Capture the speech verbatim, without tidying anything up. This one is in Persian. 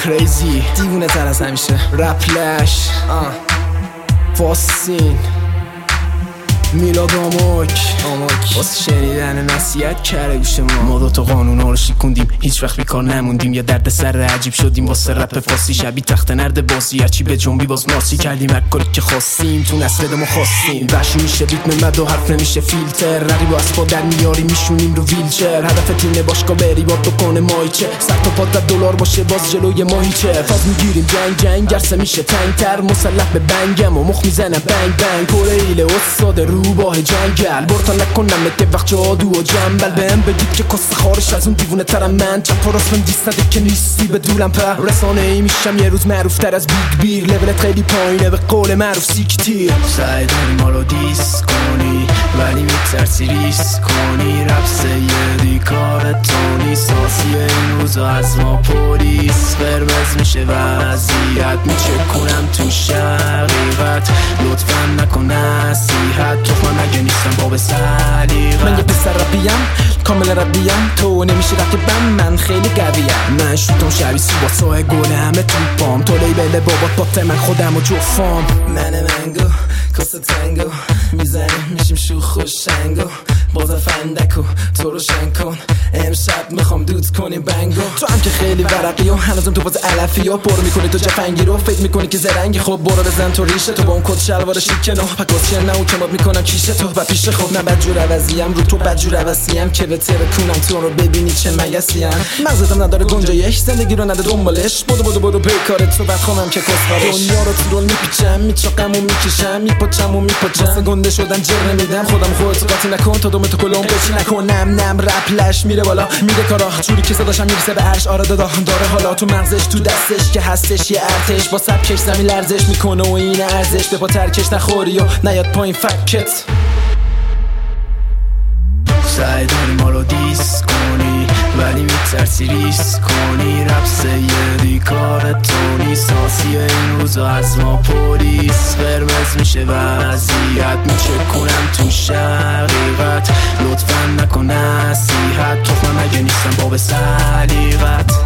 کریزی دیوونه تر از همیشه رپلش فاسین میلاد آموک واسه شنیدن نصیحت کره گوش ما ما دوتا قانونا رو شکوندیم هیچ وقت بیکار نموندیم یا درد سر عجیب شدیم واسه رپ فارسی شبیه تخت نرد بازی هرچی به جنبی باز مارسی کردیم هر کاری که خواستیم تو نسل ما خواستیم وحشی میشه ریتم مد و حرف نمیشه فیلتر رقیب و اسبا در میاری میشونیم رو ویلچر هدف تیم باشگاه بری با بکنه مایچه سر تا پات در دلار باشه باز جلوی ماهیچه فاز میگیریم جنگ جنگ گرسه میشه تنگتر مسلح به بنگم و مخ میزنم بنگ بنگ کوریل استاد روباه جنگل برتا نکنم که وقت جادو و جنبل بهم بگید که کس خارش از اون دیوونه ترم من چپ و راست من دیست نده که نیستی به دولم پر رسانه ای میشم یه روز معروف تر از بیگ بیر لولت خیلی پایینه به قول معروف سیکتیر سعی داری ما رو دیس کنی ولی میترسی ریس کنی رپ سیدی کار تونی ساسی این روزا از ما پولیس قرمز میشه وضعیت میچکونم تو شقیقت لطفا نکن نصیحت تو من اگه نیستم باب سلیقت من یه پسر رپیم کامل رپیم تو نمیشه رقیبم من خیلی قویم من شوتم شبیه سوبا ساه گل همه توپام تو لیبل بابات پات من خودم و جفام من منگو کاسه تنگو میزنیم میشیم شوخ و شنگو بازم فندکو تو رو شنگ کن امشب میخوام دود کنیم بنگو تو هم که خیلی ورقی و هنوزم تو باز علفی و برو میکنی تو جفنگی رو فکر میکنی که زرنگی خب برو بزن تو ریشه تو با اون کت شلوار شیک نو پکاسی نه اون کماب میکنم کیشه تو و پیش خب من بدجور عوضیم رو تو بدجور عوضیم که به تره کنم تو رو ببینی چه مگسیم مغزتم نداره گنجایش زندگی رو نده دنبالش بدو بدو بدو پی کارت تو بخوامم که کسخارش دنیا رو تو رول میپیچم میچاقم و میکشم میپاچم و میپاچم واسه گنده شدن جر نمیدم خودم خودت قاطی نکن تا دوم تو کلم بچی نکنم نم رپلش میره بالا میره کارا جوری که صداشم میرسه به عرش آره دادا داره حالا تو مغزش تو دستش که هستش یه ارتش با سبکش زمین لرزش میکنه و این ارزش به پا ترکش نخوری و نیاد پایین فکت سعی داری ما رو دیس کنی ولی میترسی ریس کنی رپ سیدی کار تونی ساسی این روزا از ما پولیس قرمز میشه وضعیت میچکونم تو شقیقت لطفا نکن نصیحت تو من اگه نیستم باب سلیقت